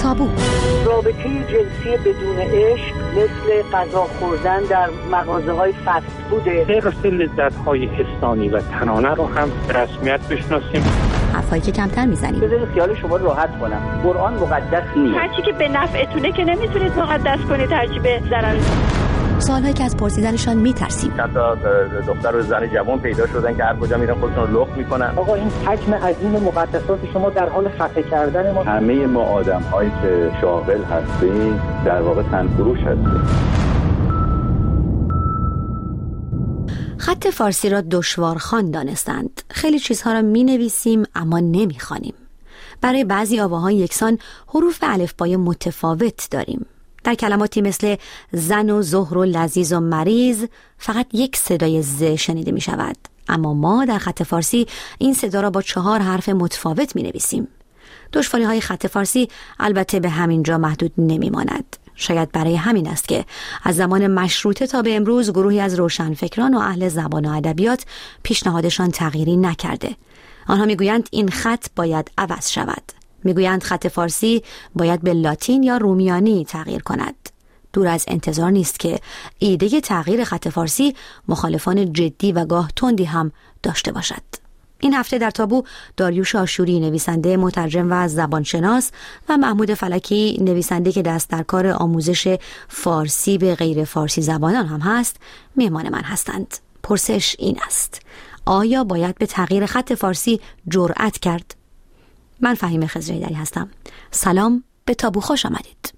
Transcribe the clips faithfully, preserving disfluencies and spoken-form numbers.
تابو. رابطه جنسی بدون عشق مثل غذا خوردن در مغازه‌های فست فوده. حفظ لذت‌های حسانی و تنانه رو هم به رسمیت بشناسیم. حرفایی که کمتر میزنیم. بذارید خیال شما راحت کنم. قرآن مقدس نیست. هرچی که به نفعتونه که نمیتونید مقدس کنید، هرچی به ضرر. سوالایی که از پرسیدنشان میترسیم. چند تا دختر و زن جوان پیدا شدن که هر کجا میرن خودشون رو لخت میکنن. آقا این حجم عظیم مقدسات شما در حال خفه کردن ما. همه ما آدم‌هایی که شاغل هستیم در واقع تنفروش هستیم. خط فارسی را دشوارخوان دانستند. خیلی چیزها را می‌نویسیم اما نمی‌خوانیم. برای بعضی آواهای یکسان حروف الفبای متفاوت داریم. در کلماتی مثل زن و زهر و لذیذ و مریض فقط یک صدای ز شنیده می شود، اما ما در خط فارسی این صدا را با چهار حرف متفاوت می نویسیم. دشواری های خط فارسی البته به همین جا محدود نمی ماند. شاید برای همین است که از زمان مشروطه تا به امروز گروهی از روشنفکران و اهل زبان و ادبیات پیشنهادشان تغییری نکرده. آنها می گویند این خط باید عوض شود. میگویند خط فارسی باید به لاتین یا رومیانی تغییر کند. دور از انتظار نیست که ایده تغییر خط فارسی مخالفان جدی و گاه تندی هم داشته باشد. این هفته در تابو داریوش آشوری، نویسنده، مترجم و زبانشناس، و محمود فلکی، نویسنده که دست در کار آموزش فارسی به غیر فارسی زبانان هم هست، مهمان من هستند. پرسش این است: آیا باید به تغییر خط فارسی جرأت کرد؟ من فهیمه خضرایدری هستم. سلام، به تابو خوش آمدید.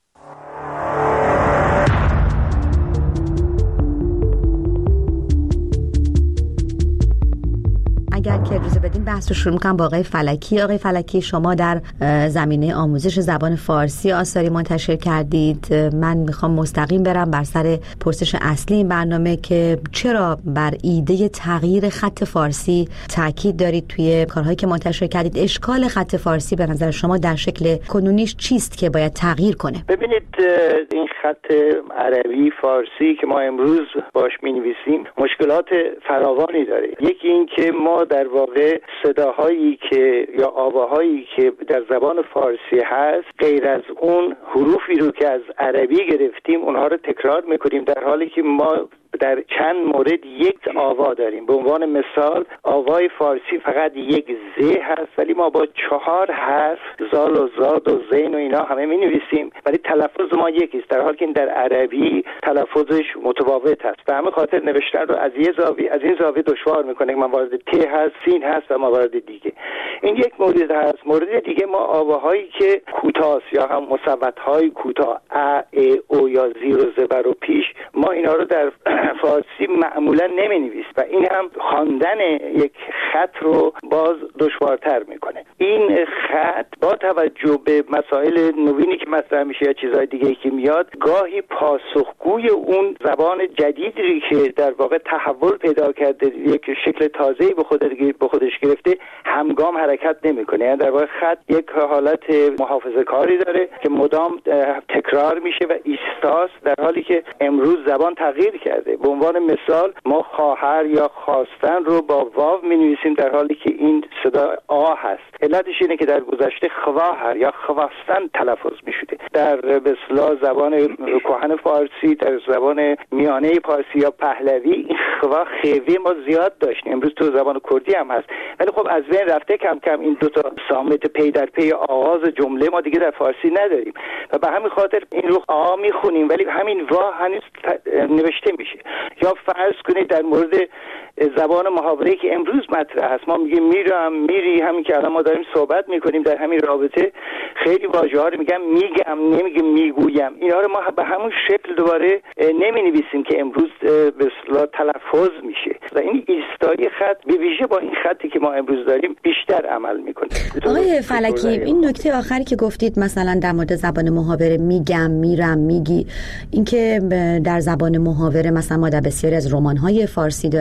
اگر که اجازه بدین بحث رو شروع می‌کنم با آقای فلکی. آقای فلکی، شما در زمینه آموزش زبان فارسی آثاری منتشر کردید. من میخوام مستقیم برم بر سر پرسش اصلی این برنامه که چرا بر ایده تغییر خط فارسی تاکید دارید توی کارهایی که منتشر کردید؟ اشکال خط فارسی به نظر شما در شکل کنونیش چیست که باید تغییر کنه؟ ببینید، این خط عربی فارسی که ما امروز باش می‌نویسیم مشکلات فراوانی داره. یکی این که ما در واقع صداهایی که یا آواهایی که در زبان فارسی هست غیر از اون حروفی رو که از عربی گرفتیم اونها رو تکرار میکنیم، در حالی که ما در چند مورد یک آوا داریم. به عنوان مثال آوای فارسی فقط یک ز هست، ولی ما با چهار حرف زال و زاد و زین و اینا همه می نویسیم، ولی تلفظ ما یکیست، در حالی که این در عربی تلفظش متفاوت هست. به همین خاطر نوشتن رو از یه زاویه از این زاویه دشوار میکنه که موارد ت هست، سین هست و موارد دیگه. این یک مورد هست. مورد دیگه ما آواهایی که کوتاه یا هم مصوت‌های کوتاه ا ای او یا زیر و زبر و پیش، ما اینا رو در فارسی معمولا نمی نویس و این هم خواندن یک خط رو باز دشوارتر میکنه. این خط با توجه به مسائل نوینی که مطرح میشه یا چیزهای دیگه که میاد، گاهی پاسخگوی اون زبان جدیدی که در واقع تحول پیدا کرده، یک شکل تازه‌ای به خودش به خودش گرفته، همگام حرکت نمیکنه. یعنی در واقع خط یک حالت محافظه‌کاری داره که مدام تکرار میشه و ایستاست، در حالی که امروز زبان تغییر کرده. به عنوان مثال ما خواهر یا خواستن رو با واو می نویسیم، در حالی که این صدا آ هست. علتش اینه که در گذشته خواهر یا خواستن تلفظ می شده. در به اصطلاح زبان کهن فارسی، در زبان میانه فارسی یا پهلوی، این خوا خوی ما زیاد داشتیم. امروز تو زبان کردی هم هست، ولی خب از بین رفته کم کم این دو تا صامت پی در پی آغاز جمله ما دیگه در فارسی نداریم و به همین خاطر این رو آ می خونیم، ولی همین وا هنوز نوشته میشه. یا فرض کنید در مورد زبان محاوره‌ای که امروز مطرح است، ما میگیم میرم، میری، همین که الان ما داریم صحبت میکنیم در همین رابطه خیلی واژه‌ها رو میگم میگم، نمیگم میگویم. اینا رو ما به همون شکل دوباره نمینویسیم که امروز به اصطلاح تلفظ میشه و این ایستایی خط به ویژه با این خطی که ما امروز داریم بیشتر عمل میکنه. آقای فلکی، این نکته آخری که گفتید مثلا در مورد زبان محاوره میگم، میرم، میگی، اینکه در زبان محاوره مثلا ما در بسیاری از رمان‌های فارسی داریم که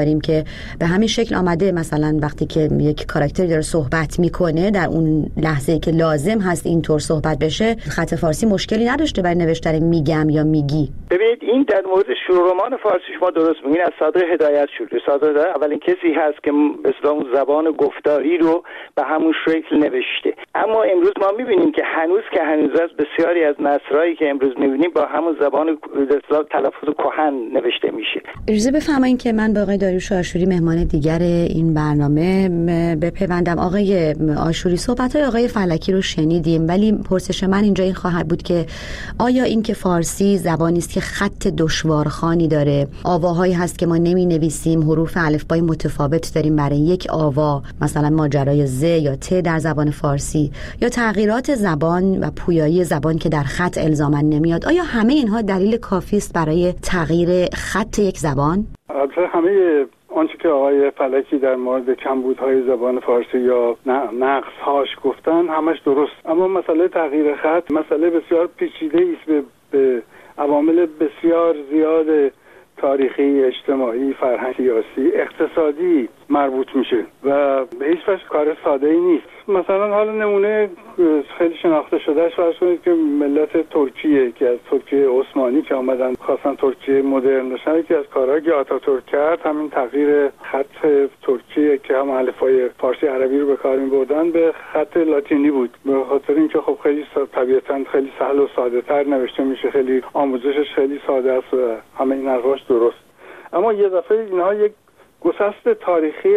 که به همین شکل آمده، مثلا وقتی که یک کاراکتر داره صحبت میکنه در اون لحظه‌ای که لازم هست اینطور صحبت بشه، خط فارسی مشکلی نداشته برای نوشتن میگم یا میگی؟ ببینید این در مورد شروع رمان فارسی شما درست میگین، از صادق هدایت شده. صادق هدایت اولین کسی هست که به اصطلاح زبان گفتاری رو به همون شکل نوشته. اما امروز ما میبینیم که هنوز که هنوز است بسیاری از نثرهایی که امروز میبینیم با همون زبان به اصطلاح تلفظ کهن نوشته میشه. اجازه بفرمایید که من با آقای داریوش آشوری مهمان دیگر این برنامه بپیوندم. آقای آشوری، صحبت‌های آقای فلکی رو شنیدیم، ولی پرسش من اینجا این خواهد بود که آیا این که فارسی زبانی است که خط دشوارخوانی داره، آواهایی هست که ما نمی‌نویسیم، حروف الفبای متفاوت داریم برای یک آوا، مثلا ماجرای ز یا ت در زبان فارسی، یا تغییرات زبان و پویایی زبان که در خط الزاما نمیاد، آیا همه اینها دلیل کافی است برای تغییر خط یک زبان؟ البته همه آنچه که آقای فلکی در مورد کمبودهای زبان فارسی یا نقص‌هاش گفتن همش درست، اما مسئله تغییر خط مسئله بسیار پیچیده است، به, به عوامل بسیار زیاد تاریخی، اجتماعی، فرهنگی، سیاسی، اقتصادی مربوط میشه و به هیچ وجه کار ساده ای نیست. مثلا حالا نمونه خیلی شناخته شدهش فرض کنید که ملت ترکیه که از ترکیه عثمانی که آمدن خواستن ترکیه مدرن بشن، که از کارهایی که آتاتورک کرد همین تغییر خط ترکیه که هم الفبای فارسی عربی رو به کار می‌بردن به خط لاتینی بود، به خاطر اینکه خب خیلی طبیعتاً خیلی سهل و ساده‌تر نوشته میشه، خیلی آموزشش خیلی ساده است و همه این حرفاش درست. اما یه دفعه اینها یک گسست تاریخی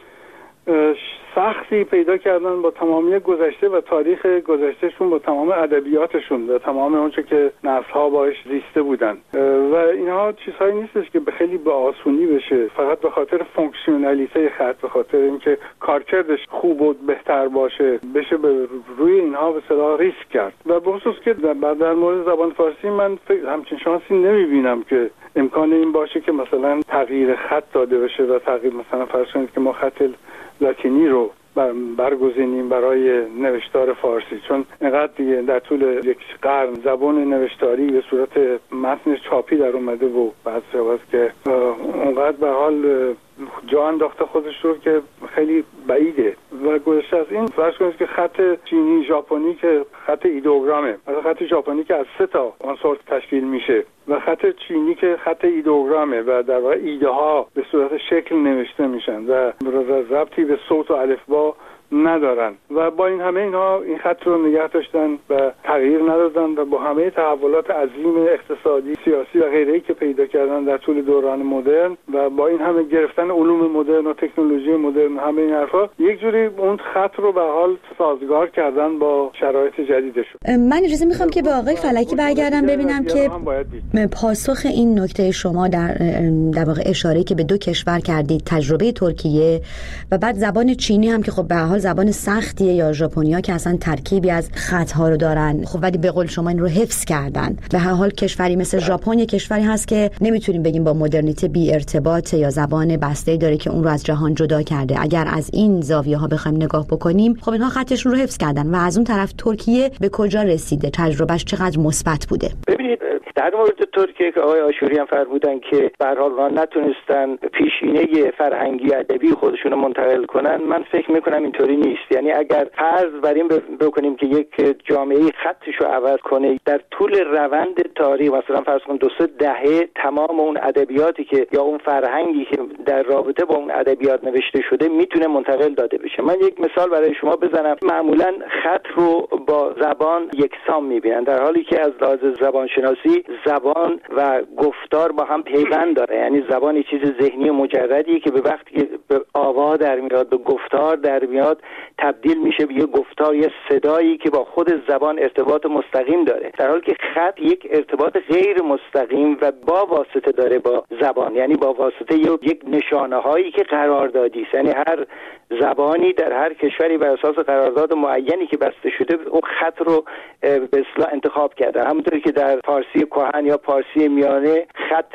سختی پیدا کردن با تمامی گذشته و تاریخ گذشتهشون، با تمام ادبیاتشون و تمام اونچه که نسل‌ها باش زیسته بودن و اینها چیزهایی نیستش که به خیلی به آسونی بشه، فقط به خاطر فونکسیونالیته خط، به خاطر اینکه کارکردش خوب و بهتر باشه بشه به روی اینها به اصطلاح ریسک کرد. و به خصوص که در, در مورد زبان فارسی من همچین شانسی نمیبینم که امکان این باشه که مثلا تغییر خط داده بشه و تغییر مثلا فرض کنید که ما خط لاتینی رو برگزینیم برای نوشتار فارسی، چون اینقدر دیگه در طول یک قرن زبان نوشتاری به صورت متن چاپی در اومده و بعد شواز که اونقدر به حال جا انداخته خودش رو که خیلی بعیده. و گذشته از این فرض کنید که خط چینی ژاپنی که خط ایدئوگرامه، مثلا خط ژاپنی که از سه تا عنصر تشکیل میشه و خط چینی که خط ایدئوگرامه و در واقع ایده ها به صورت شکل نوشته میشن و ربطی به صوت و الفبا ندارن و با این همه اینها این خط رو نگه داشتن و تغییر ندادن و با همه تحولات عظیم اقتصادی، سیاسی و غیره‌ای که پیدا کردن در طول دوران مدرن و با این همه گرفتن علوم مدرن و تکنولوژی مدرن، همه این حرفا یک جوری اون خط رو به حال سازگار کردن با شرایط جدیدشون. من اجازه میخوام که به آقای فلکی برگردم ببینم که پاسخ این نکته شما در در واقع اشاره که به دو کشور کردید، تجربه ترکیه و بعد زبان چینی هم که خب به حال زبان سختیه، یا ژاپنیا که اصلا ترکیبی از خط‌ها رو دارن، خب ولی به قول شما این رو حفظ کردن. به هر حال کشوری مثل ژاپن یک کشوری هست که نمیتونیم بگیم با مدرنیته بی ارتباط یا زبان بسته‌ای داره که اون رو از جهان جدا کرده. اگر از این زاویه‌ها بخوایم نگاه بکنیم، خب اینها خطشون رو حفظ کردن. و از اون طرف ترکیه به کجا رسیده؟ تجربهش چقدر مثبت بوده؟ ببینید در مورد ترکیه که آقای آشوری هم فرمودن که به هر حال نتونستن پیشینه فرهنگی ادبی خودشون رو منتقل کنن، من فکر می‌کنم اینطوری نیست. یعنی اگر فرض بر این بکنیم که یک جامعه خطش رو عوض کنه، در طول روند تاریخ مثلا فرض کن دو سه دهه تمام اون ادبیاتی که یا اون فرهنگی که در رابطه با اون ادبیات نوشته شده میتونه منتقل داده بشه. من یک مثال برای شما بزنم. معمولا خط رو با زبان یکسان میبینن، در حالی که از لحاظ زبانشناسی زبان و گفتار با هم پیوند داره. یعنی زبان یه چیز ذهنی مجردیه که به وقتی که به آوا در میاد، به گفتار در میاد، تبدیل میشه به یه گفتار، یه صدایی که با خود زبان ارتباط مستقیم داره، در حالی که خط یک ارتباط غیر مستقیم و با واسطه داره با زبان، یعنی با واسطه یک نشانه هایی که قراردادی است. یعنی هر زبانی در هر کشوری بر اساس قرارداد معینی که بسته شده اون خط رو به اصطلاح انتخاب کرده. همونطوری که در فارسی کهن یا فارسی میانه خط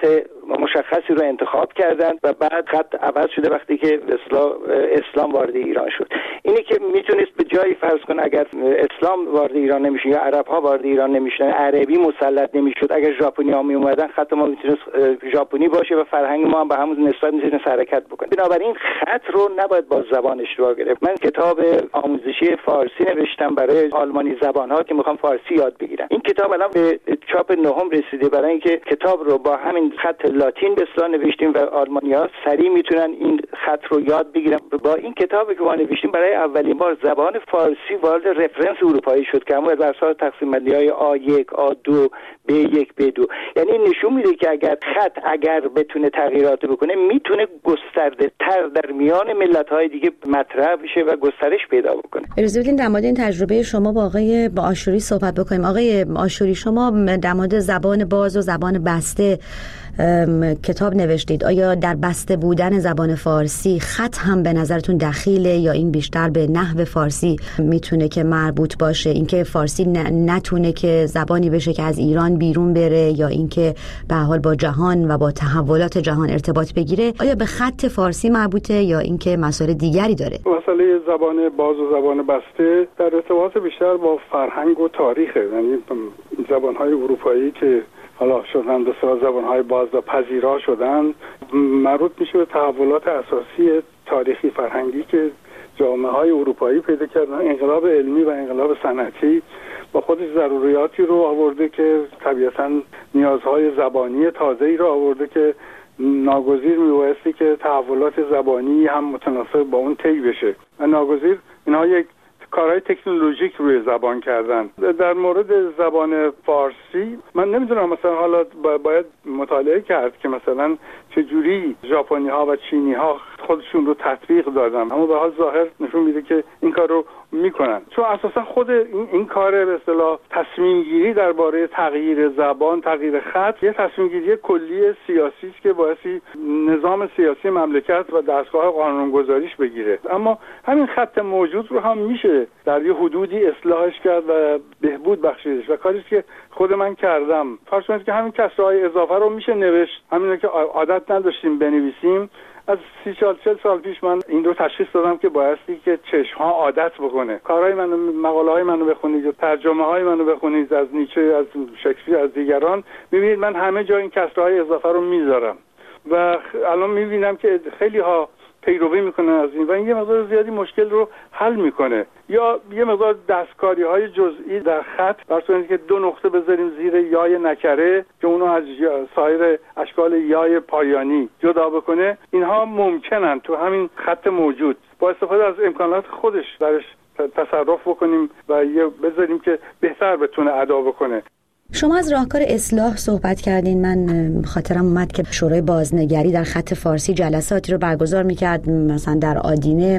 مشخصی رو انتخاب کردن و بعد خط عوض شده وقتی که اسلام وارد ایران شد. اینه که میتونست به جایی فرض کن اگر اسلام وارد ایران نمیشه یا عرب ها وارد ایران نمیشن، عربی مسلط نمیشد، اگر ژاپنی ها می اومدن خط ما میتونست ژاپنی باشه و فرهنگ ما هم به همون نسبت میتونست حرکت بکنه. بنابراین خط رو نباید با زبانش رو گرفت. من کتاب آموزشی فارسی نوشتم برای آلمانی زبان ها که میخوام فارسی یاد بگیرن. این کتاب الان به چاپ نهم رسیده برای اینکه کتاب رو با همین خط لاتین به اصطلاح نوشتیم و آلمانی‌ها سریع میتونن این خط رو یاد بگیرن. با این کتابی که ما نوشتیم برای اولین بار زبان فارسی وارد رفرنس اروپایی شد که همون بر اساس تقسیم بندی‌های آ یک، آ دو، بی یک، بی دو. یعنی نشون میده که اگر خط اگر بتونه تغییرات بکنه میتونه گسترده تر در میان ملت‌های دیگه مطرح بشه و گسترش پیدا بکنه. اجازه بدین در مورد این تجربه شما با آقای آشوری صحبت بکنیم. آقای آشوری، شما در مورد زبان باز و زبان بسته کتاب نوشتید. آیا در بسته بودن زبان فارسی خط هم به نظرتون دخیله یا این بیشتر به نحو فارسی میتونه که مربوط باشه؟ اینکه فارسی نتونه که زبانی بشه که از ایران بیرون بره یا اینکه به هر حال با جهان و با تحولات جهان ارتباط بگیره، آیا به خط فارسی مربوطه یا اینکه مسائل دیگری داره؟ مسئله زبان باز و زبان بسته در ارتباط بیشتر با فرهنگ و تاریخه. یعنی زبان‌های اروپایی که حالا شدن به صورت زبان‌های باز و پذیرا شدن مربوط میشه به تحولات اساسی تاریخی فرهنگی که جامعه‌های اروپایی پیدا کردن. انقلاب علمی و انقلاب صنعتی با خودش ضروریاتی رو آورده که طبیعتاً نیازهای زبانی تازه‌ای رو آورده که ناگزیر میبایستی که تحولات زبانی هم متناسب با اون طی بشه و ناگزیر اینها یک کارهای تکنولوژیک روی زبان کردن. در مورد زبان فارسی من نمیدونم مثلا حالا باید مطالعه کرد که مثلا چجوری ژاپنی ها و چینی ها خودشون رو تطبیق دادن، اما به حال ظاهر نشون میده که این کار رو میکنن، چون اساسا خود این, این کار به اصطلاح تصمیم گیری درباره تغییر زبان، تغییر خط، یه تصمیم گیری کلی سیاسی است که باعثی نظام سیاسی مملکت و دستگاه قانونگذاریش بگیره. اما همین خط موجود رو هم میشه در یه حدودی اصلاحش کرد و بهبود بخشیدش و کاریش که خود من کردم. فرض کنید که همین کسرهای اضافه رو میشه نوشت، همین که عادت نداشتیم بنویسیم. از سی سال چل سال پیش من این رو تشخیص دادم که بایستی که چشم ها عادت بکنه. کارهای منو، مقاله های منو بخونید یا ترجمه های منو بخونید از نیچه، از شکسپیر، از دیگران، میبینید من همه جا این کسرهای اضافه رو میذارم و الان میبینم که خیلی ها پیروی میکنن از این و این یه مقدار زیادی مشکل رو حل میکنه. یا یه مقدار دستکاری های جزئی در خط، برسونید که دو نقطه بذاریم زیر یای نکره که اونو از سایر اشکال یای پایانی جدا بکنه. اینها ممکنن تو همین خط موجود با استفاده از امکانات خودش درش تصرف بکنیم و یه بذاریم که بهتر بتونه ادا بکنه. شما از راهکار اصلاح صحبت کردین. من خاطرم اومد که شورای بازنگری در خط فارسی جلساتی رو برگزار میکرد مثلا در آدینه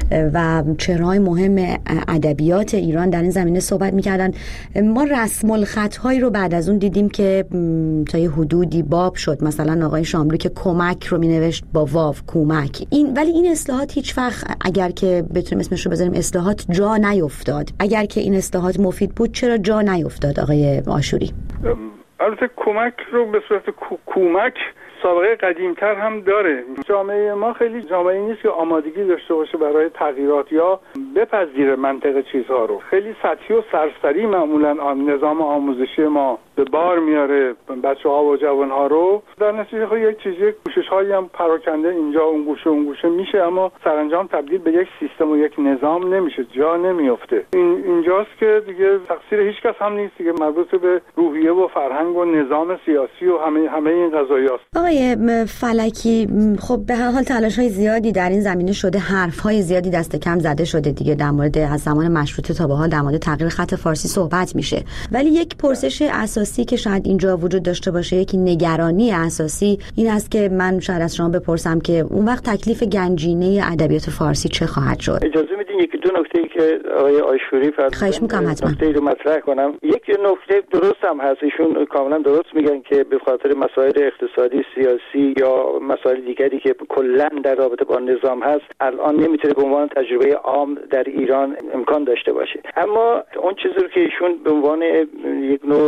و چهره‌های مهم ادبیات ایران در این زمینه صحبت میکردن. ما رسم الخط‌هایی رو بعد از اون دیدیم که تا یه حدودی باب شد. مثلا آقای شاملو که کمک رو مینوشت با واو، کمک. این ولی این اصلاحات هیچ وقت، اگر که بتونیم اسمش رو بذاریم اصلاحات، جا نیفتاد. اگر که این اصلاحات مفید بود چرا جا نیفتاد آقای آشوری؟ البته کمک رو به صورت کمک سابقه قدیمتر هم داره. جامعه ما خیلی جامعه نیست که آمادگی داشته باشه برای تغییرات یا بپذیره منطق چیزها رو. خیلی سطحی و سرسری معمولا نظام آموزشی ما به بار میاره بچه‌ها و جوان‌ها رو. در نتیجه خود یک چیزی کوشش‌هایی هم پراکنده اینجا اون گوشه اون گوشه میشه، اما سرانجام تبدیل به یک سیستم و یک نظام نمیشه، جا نمیفته. این اینجاست که دیگه تقصیر هیچ کس هم نیست دیگه، مربوط به روحیه و فرهنگ و نظام سیاسی و همه همه این قضایاست. آقای فلکی، خب به هر حال تلاش‌های زیادی در این زمینه شده، حرف‌های زیادی دست کم زده شده دیگه در مورد از زمان مشروطه تا به حال در مورد تغییر خط فارسی صحبت میشه، ولی یک پرسش اساسی که شاید اینجا وجود داشته باشه، یک نگرانی اساسی این است که من شاید از شما بپرسم که اون وقت تکلیف گنجینه ادبیات فارسی چه خواهد شد؟ اجازه میدین یکی دو نکته‌ای که آقای آشوری فرمودن خواهش می‌کنم حتما نکته‌ای رو مطرح کنم. یک نکته درست هم هست، ایشون کاملا درست میگن که به خاطر مسائل اقتصادی، سیاسی یا مسائل دیگری که کلا در رابطه با نظام هست الان نمیتونه به عنوان تجربه عام در ایران امکان داشته باشه. اما اون چیزی رو که ایشون به عنوان یک نوع رفرم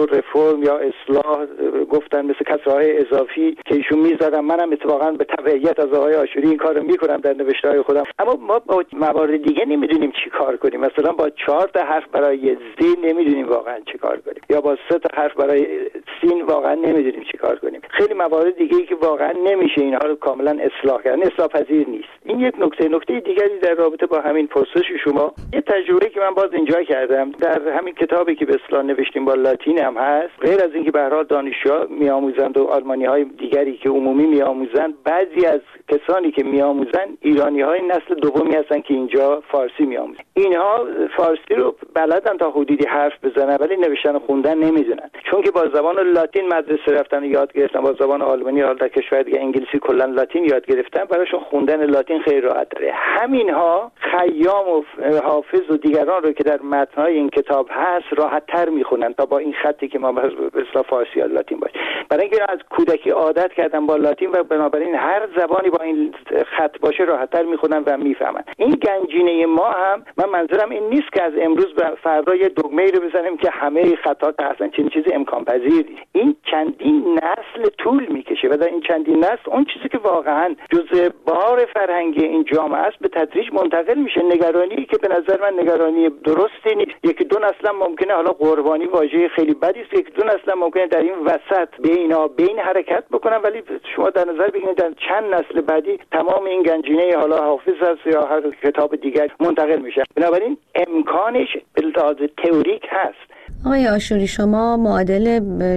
فرم یا اصلاح گفتن مثل کسرهای اضافی که ایشون میزدن. منم اتفاقا به تبعیت از آقای آشوری این کارو میکنم در نوشته‌های خودم. اما ما با موارد دیگه نمیدونیم چی کار کنیم. مثلا با چهار تا حرف برای زی نمیدونیم واقعا چی کار کنیم، یا با سه تا حرف برای سین واقعا نمیدونیم چی کار کنیم. خیلی موارد دیگه ای که واقعا نمیشه اینها رو کاملا اصلاح کرد، اصلاح پذیر نیست. این یک نکته. نکته دیگری در رابطه با همین پرسش شما، یه تجربه که من باز اینجا کردم در همین کتابی که به اصطلاح نوشتیم با لاتین هم هست. غیر از اینکه به هر حال دانشجوها میآموزند و آلمانی‌های دیگری که عمومی میآموزند، بعضی از کسانی که میآموزند ایرانی‌های نسل دومی هستن که اینجا فارسی میآموزن. اینها فارسی رو بلدن تا حدودی حرف بزنن ولی نوشتن و خوندن نمیدونن، چون که با زبان لاتین مدرسه رفتن و یاد گرفتن، با زبان آلمانی حالا در کشور دیگه انگلیسی کلا لاتین یاد گرفتن، براشون خوندن لاتین خیلی راحت داره. همینها خیام و حافظ و دیگران رو که در متن‌های این کتاب هست راحت تر میخونن تا با این خطی که ما به اصطلاح فارسی یا لاتین باشه. برای اینکه از کودکی عادت کردن با لاتین و بنابراین هر زبانی با این خط باشه راحت تر میخونن و میفهمن. این گنجینه ما هم، من منظورم این نیست که از امروز به فردا یه دکمه‌ای رو بزنیم که همه خطات اصلا چنین چیزی امکان پذیر نیست. این چندین نسل طول میکشه و در این چندین نسل اون چیزی که واقعا جزء بار فرهنگی این جامعه است به تدریج منتقل میشه. نگرانی که به نظر من نگرانی درستی نیست. یکی دو نسل ممکنه، حالا قربانی واژه خیلی بدی است، یکی دو نسل ممکنه در این وسط بینا بین حرکت بکنن، ولی شما در نظر بگیرید در چند نسل بعدی تمام این گنجینه حالا حافظ است یا هر کتاب دیگر منتقل میشه. بنابراین امکانش به لحاظ تئوریک هست. آقای آشوری، شما معادل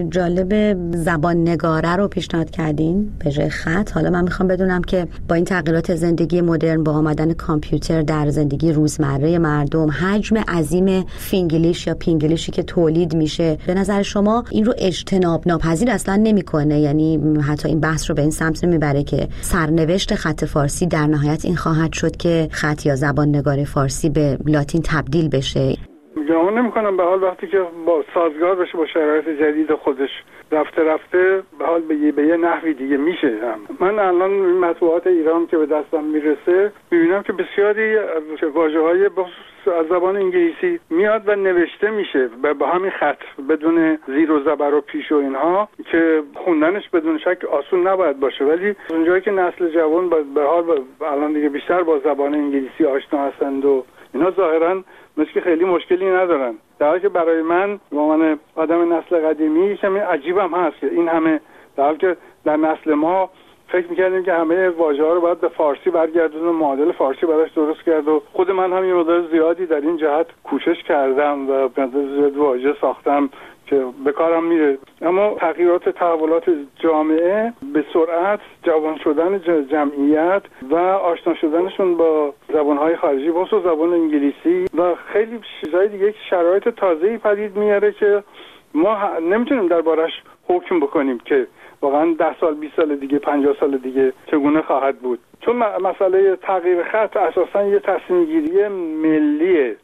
جالب زبان نگاره رو پیشنهاد کردین به جای خط. حالا من میخوام بدونم که با این تغییرات زندگی مدرن، با آمدن کامپیوتر در زندگی روزمره مردم، حجم عظیم فینگلیش یا پینگلیشی که تولید میشه، به نظر شما این رو اجتناب ناپذیر اصلا نمیکنه؟ یعنی حتی این بحث رو به این سمت میبره که سرنوشت خط فارسی در نهایت این خواهد شد که خط یا زبان نگار فارسی به لاتین تبدیل بشه؟ گمان نمی‌کنم. به حال وقتی که با سازگار بشه با شرایط جدید خودش، رفته رفته به حال به یه, به یه نحوی دیگه میشه. هم من الان مطبوعات ایران که به دستم میرسه میبینم که بسیاری واژه‌های از زبان انگلیسی میاد و نوشته میشه با همین خط بدون زیر و زبر و پیش و اینها که خوندنش بدون شک آسون نباید باشه. ولی اونجایی که نسل جوان به حال الان دیگه بیشتر با زبان انگلیسی آشنا هستند و اینا، ظاهراً مثل خیلی مشکلی ندارن، در حالی که برای من به عنوان آدم نسل قدیمی کمی عجیبم هست که این همه، در حالی که در نسل ما فکر میکردیم که همه واژه‌ها رو باید به فارسی برگردون و معادل فارسی براش درست کرد و خود من هم یه مقدار زیادی در این جهت کوشش کردم و زیاد واژه ساختم که به کارم میره. اما تغییرات تحولات جامعه به سرعت جوان شدن جمعیت و آشنا شدنشون با زبانهای خارجی، خصوص زبان انگلیسی و خیلی چیزهای دیگه که شرایط تازه‌ای پدید میاره که ما نمیتونیم دربارش حکم بکنیم که واقعا ده سال بیست سال دیگه پنجاه سال دیگه چگونه خواهد بود. چون مسئله تغییر خط اساساً یه تصمیم گیری ملیه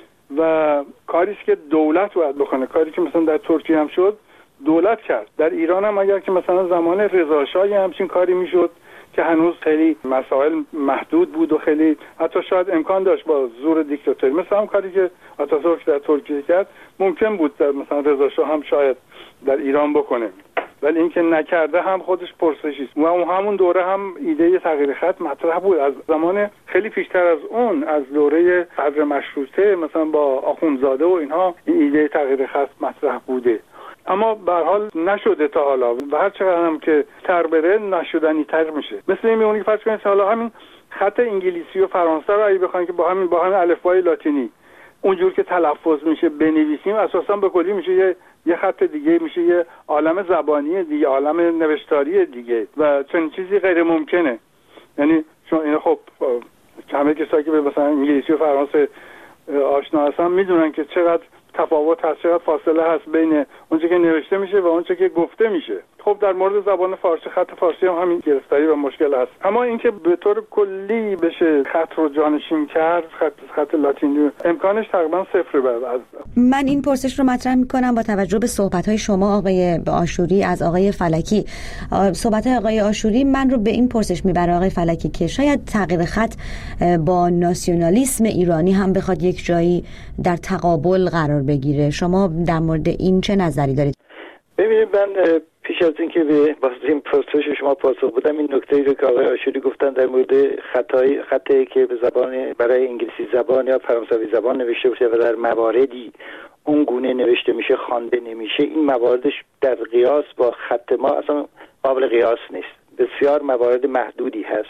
و کاری است که دولت باید بکنه. کاری که مثلا در ترکیه هم شد دولت کرد. در ایران هم اگر که مثلا زمان رضا شاه همچین کاری میشد که هنوز خیلی مسائل محدود بود و خیلی حتی شاید امکان داشت با زور دیکتاتوری مثلا هم کاری که آتاتورک در ترکیه کرد ممکن بود در مثلا رضا شاه هم شاید در ایران بکنه، ولی اینکه نکرده هم خودش پرسشی است. و همون دوره هم ایده تغییر خط مطرح بود، از زمان خیلی پیشتر از اون، از دوره صدر مشروطه مثلا با آخوندزاده و اینها این ایده تغییر خط مطرح بوده، اما به هر حال نشده تا حالا و هر چقدر هم که تر بره نشدنی تر میشه. مثل این میمونه که فرض کنید حالا همین خط انگلیسی و فرانسه رو اگه بخواید که با همین با همین الفبای لاتینی اونجور که تلفظ میشه بنویسیم، اساسا به کلی میشه یه یه خط دیگه، میشه یه عالم زبانی دیگه، عالم نوشتاری دیگه و چنین چیزی غیر ممکنه. یعنی چون این خب همه کسایی که به مثلا انگلیسی و فرانسه آشنا هستن میدونن که چقدر تفاوت هست، چقدر فاصله هست بین اونچه که نوشته میشه و اونچه که گفته میشه. خب در مورد زبان فارسی، خط فارسی هم همین گرفتاری و مشکل هست. اما اینکه به طور کلی بشه خط رو جانشین کرد، خط خط لاتینی امکانش تقریبا صفر بعد از من این پرسش رو مطرح میکنم با توجه به صحبت‌های شما آقای آشوری از آقای فلکی. صحبت‌های آقای آشوری من رو به این پرسش میبره آقای فلکی که شاید تغییر خط با ناسیونالیسم ایرانی هم بخواد یک جایی در تقابل قرار بگیره. شما در مورد این چه نظری دارید؟ ببینید من پیش از اینکه به این پرسش شما پاسخ بدم این نکته رو که آقای آشوری گفتن در مورد خطای خطی که به زبان برای انگلیسی زبان یا فرانسوی زبان نوشته میشه و در مواردی اون گونه نوشته میشه خوانده نمیشه، این مواردش در قیاس با خط ما اصلا قابل قیاس نیست، بسیار موارد محدودی هست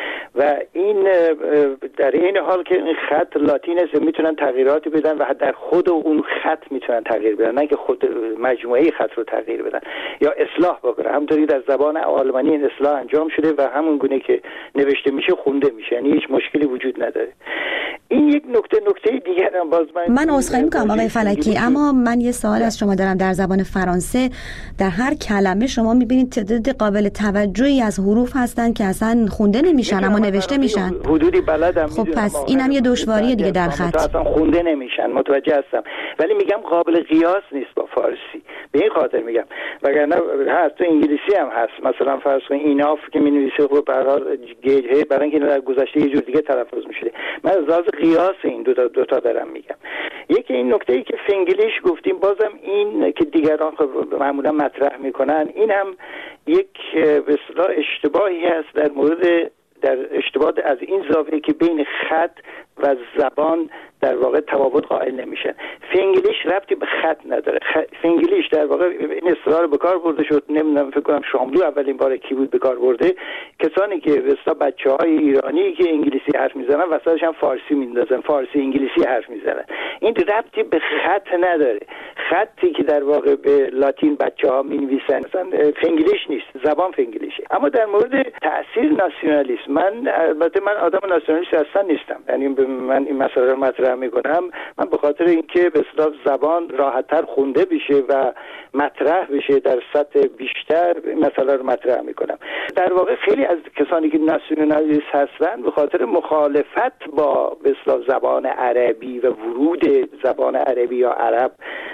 و این در این حال که این خط لاتین است میتونن تغییراتی بدن و در خود اون خط میتونن تغییر بدن، نه که خود مجموعه خط رو تغییر بدن یا اصلاح بکنن. همونطوری در زبان آلمانی این اصلاح انجام شده و همون گونه که نوشته میشه خونده میشه، یعنی هیچ مشکلی وجود نداره. این یک نکته نکته دیگر هم باز من من عذرخواهی می‌کنم آقای فلکی، اما من یه سوال از شما دارم. در زبان فرانسه در هر کلمه شما می‌بینید تعداد قابل توجهی از حروف هستن که اصلا خونده نمیشن اما نوشته میشن. حدودی بلدم. خب پس اینم یه دشواری دیگه در خط. اصلا خونده نمیشن، متوجه هستم، ولی میگم قابل قیاس نیست با فارسی. به این خاطر میگم، وگرنه هست تو انگلیسی هم هست، مثلا فرض کنید ایناف که می‌نویسه خب به هر حال گیجه برای اینکه در گذشته یه جور دیگه تلفظ می‌شده. من از لحاظ قیاس این دو تا دو تا دارم میگم. یکی این نکته‌ای که فنگلیش گفتیم، بازم این که دیگران خب معمولا مطرح میکنن، این هم یک به اصطلاح اشتباهی هست در مورد در اشتباه از این زاویه که بین خط و زبان در واقع تفاوت قائل نمیشن. فنگلیش ربطی به خط نداره. خ... فنگلیش در واقع این اصطلاح به کار برده شد، نمیدونم فکر کنم شاملو اولین بار کی بود به کار برده، کسانی که به اصطلاح بچه‌های ایرانی که انگلیسی حرف میزنن وسطش هم فارسی میندازن، فارسی انگلیسی حرف میزنن. این ربطی به خط نداره. خطی که در واقع به لاتین بچه‌ها مینویسن مثلا فنگلیش نیست، زبان فنگلیشه. اما در مورد تاثیر ناسیونالیسم، من البته من آدم ناسیونالیست اصلا نیستم، یعنی من این مسئله رو مطرح میکنم من به خاطر اینکه به اصطلاح زبان راحت‌تر خونده بشه و مطرح بشه در سطح بیشتر، این مسئله رو مطرح میکنم. در واقع خیلی از کسانی که ناسیونالیست هستن به خاطر مخالفت با به اصطلاح زبان عربی و ورود زبان عربی یا عرب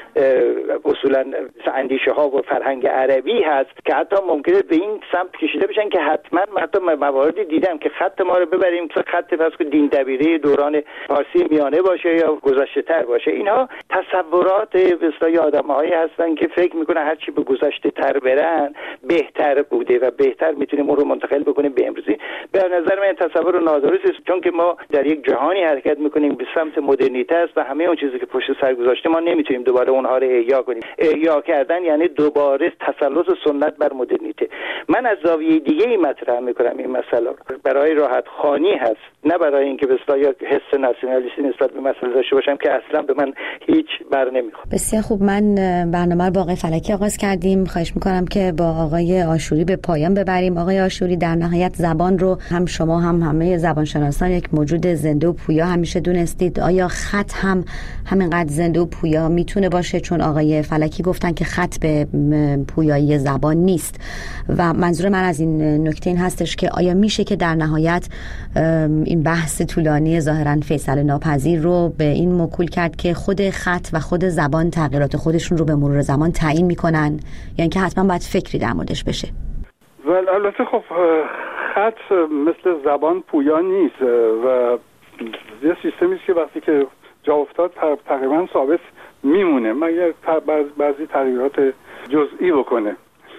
اصولا اندیشه ها و فرهنگ عربی هست که حتی ممکنه به این سمت کشیده بشن که حتما حتی مواردی دیدم که خط ما رو ببریم مثلا خط پس که دین دبیره دوران فارسی میانه باشه یا گذشته تر باشه. اینها تصورات به اصطلاح آدم‌هایی هستن که فکر میکنن هر چی به گذشته تر برن بهتر بوده و بهتر میتونیم اون رو منتقل بکنیم به امروزی. به نظر من این تصور نادرست است، چون که ما در یک جهانی حرکت میکنیم به سمت مدرنیته است و همه اون چیزی که پشت سر گذاشته ما نمیتونیم دوباره اونها رو احیا کنیم. احیا کردن یعنی دوباره تسلط سنت بر مدرنیته. من از زاویه دیگه ای مطرح میکنم این مسئله رو. برای راحت خوانی هست، نه برای اینکه به اصطلاح حس ناسیونالیستی نسبت به مسئله داشته باشم که اصلا به من هیچ بر نمیخوره. بسیار خوب، من برنامه رو با آقای فلکی آغاز کردیم. خواهش میکنم که با آقای آشوری به پایان ببریم. آقای آشوری، در نهایت زبان رو هم شما هم همه زبانشناسان یک موجود زنده و پویا همیشه دونستید. آیا خط هم همینقدر زنده و پویا میتونه باشه؟ چون آقای فلکی گفتن که خط به پویایی زبان نیست و منظور من از این نکته این هستش که آیا میشه که در نهایت این بحث طولانی ظاهراً فیصله ناپذیر رو به این موکول کرد که خود خط و خود زبان تغییرات خودشون رو به مرور زمان تعیین میکنن، یعنی که حتما باید فکری در موردش بشه؟ ولی البته خب خط مثل زبان پویا نیست و یه سیستمی است که وقتی که جا افتاد تقریبا ثابت میمونه مگر بعضی تغییرات جزئی بکنه.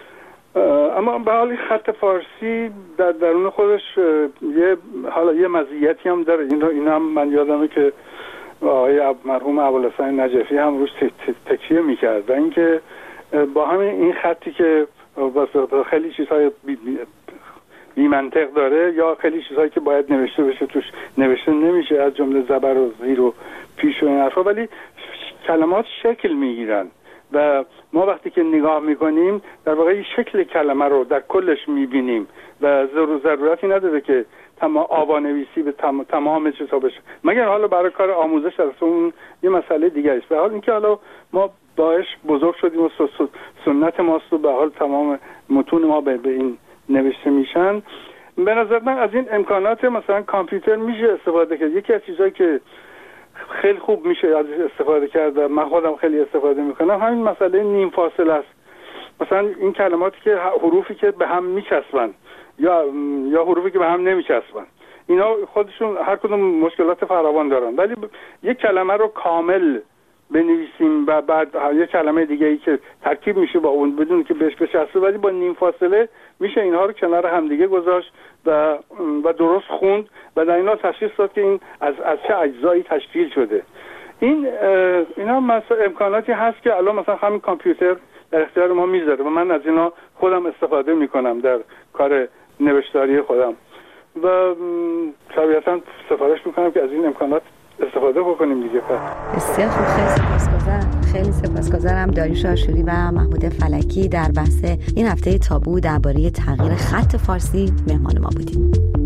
اما به حال خط فارسی در درون خودش یه حالا یه مزیتی هم داره. این این هم من یادمه که آقای مرحوم ابوالحسن نجفی هم روش تکیه میکرد و اینکه با همین این خطی که خیلی چیزهای بی, بی, بی منطق داره یا خیلی چیزهایی که باید نوشته بشه توش نوشته نمیشه، از جمله زبر و زیر و پیش و این حرفا، ولی کلمات شکل میگیرن و ما وقتی که نگاه میکنیم در واقع شکل کلمه رو در کلش میبینیم و ضرورتی نداره که تمام آوانویسی به تمام تمام چیزا بشه، مگر حالا برای کار آموزش است، اون یه مسئله دیگه است. به حال اینکه حالا ما باش بزرگ شدیم و سنت ماست و به حال تمام متون ما به این نوشته میشن. به نظر من از این امکانات مثلا کامپیوتر میشه استفاده کرد. یکی از چیزایی که خیلی خوب میشه از استفاده کرد و من خودم خیلی استفاده میکنم همین مسئله نیم فاصله است. مثلا این کلماتی که حروفی که به هم میچسبن یا یا حروفی که به هم نمیچسبن، اینا خودشون هر کدوم مشکلات فراوان دارن، ولی یک کلمه رو کامل بنویسیم و بعد یه کلمه دیگه ای که ترکیب میشه با اون بدون که بهش بچسبه، ولی با نیم فاصله میشه اینها رو کنار همدیگه گذاشت و و درست خوند و در اینا تشخیص داد که این از از چه اجزایی تشکیل شده. این اینا مثلا امکاناتی هست که الان مثلا همین کامپیوتر در اختیار ما میذاره و من از اینا خودم استفاده میکنم در کار نوشتاری خودم و طبیعتا سفارش میکنم که از این امکانات استفاده بکنیم دیگه. بسیار خوب، خیلی سپاسگزارم. خیلی سپاسگزارم داریوش آشوری و محمود فلکی در بحث این هفته تابو درباره تغییر خط فارسی مهمان ما بودیم.